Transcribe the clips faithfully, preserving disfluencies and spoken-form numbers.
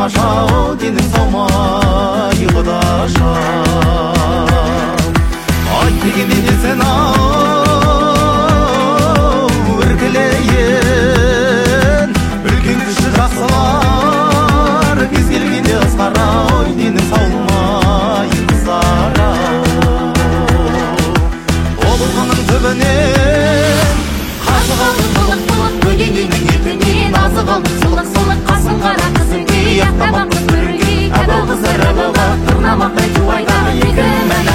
тамаша, денің сау ма ұйқыда шал. Ай дегенде де сен ау іркілейін, үлкен кіші жақсылар кез келгенде ызғара, ой денің сау ма қыздар ау. Обылғының түбінен қашық алдың былық-былық, бөлегенің етінен азық алдың сылық-сылық, қасың қара қызыңдей ақтабақ қыз көрінген, әбіл қыздар әбілға тұрнамақтай туайдағы екі мәні.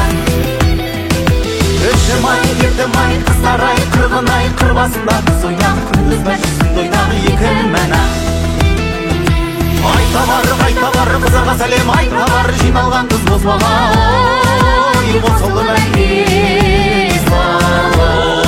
Үшім ай, ертім ай, қыздар ай, қырғын ай, қыр басында қыз ойнақ, күндіз мәжісінде ойнағы екі мәні. Айта бар, қайта бар, қызарға сәлем айта бар, жиналған қыз бозбала, ой қосылды мәнге сала.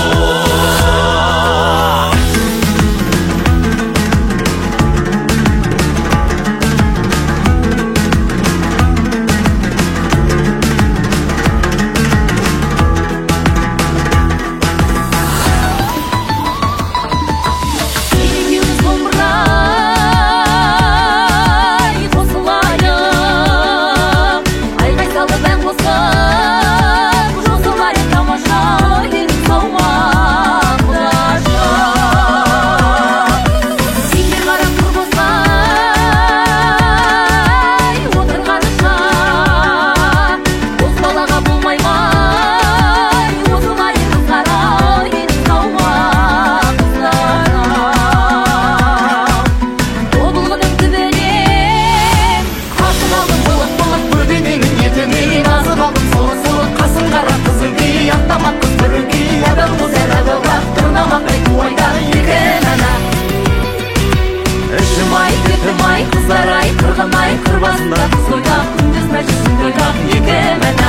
Қыздар ай, қырғын ай, қыр басында қыз ойнақ, күндіз мәжісінде ойнақ екі мәні.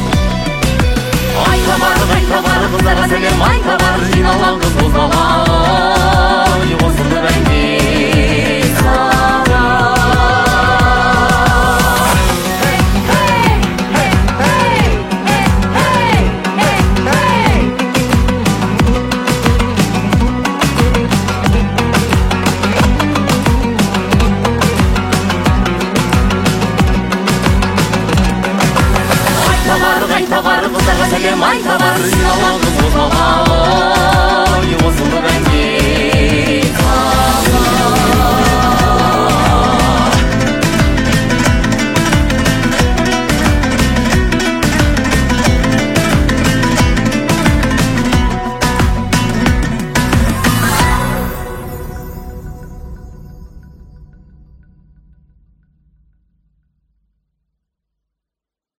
Айта бар, қайта бар, қыздарға сәлем айта бар, жиналған қыз бозбала, ой қосылды мәнге сала. Айта бар, қыздарға сәлем айта бар, жиналған қыз бозбала, ой